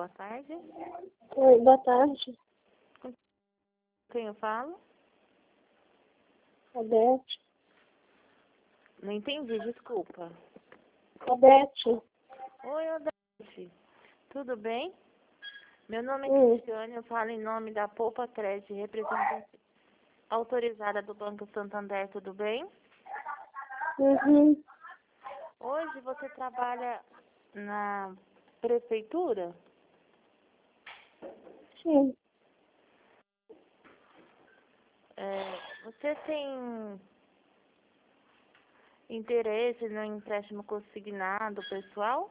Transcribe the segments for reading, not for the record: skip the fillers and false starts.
boa tarde. Oi, boa tarde. Com quem eu falo? A Beth. Não entendi, desculpa. A Beth. Oi, Odete. Tudo bem? Meu nome é Hum. Cristiane, eu falo em nome da Poupa Cred, representante autorizada do Banco Santander, tudo bem? Uhum. Hoje você trabalha na prefeitura? Sim. Você tem interesse no empréstimo consignado pessoal?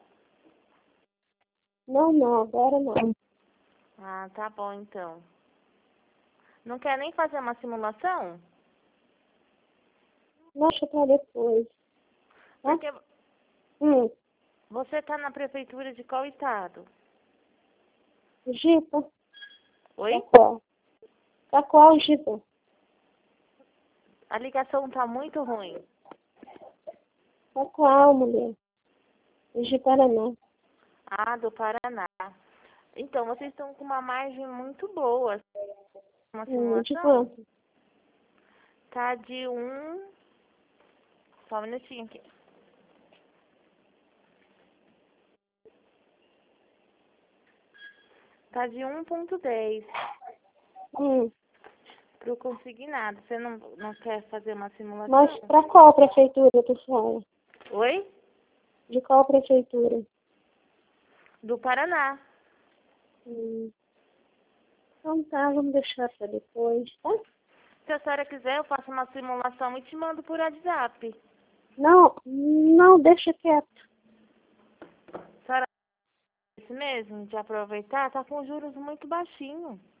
Não, agora não. Ah, tá bom então. Não quer nem fazer uma simulação? Deixa pra depois. Tá? Porque você está na prefeitura de qual estado? Gipa. Oi? Tá qual? Tá qual, Gipa? A ligação tá muito ruim. Tá qual, mulher? De Paraná. Ah, do Paraná. Então, vocês estão com uma margem muito boa. Uma De simulação quanto? tá de um... Só um minutinho aqui. Tá de 1,10 pro consignado. Você não quer fazer uma simulação? Mas pra qual prefeitura tu fala? Oi? De qual prefeitura? Do Paraná. Então tá, vamos deixar pra depois, tá? Se a senhora quiser, eu faço uma simulação e te mando por WhatsApp. Não, deixa quieto. A senhora esse mesmo de aproveitar, tá com juros muito baixinho.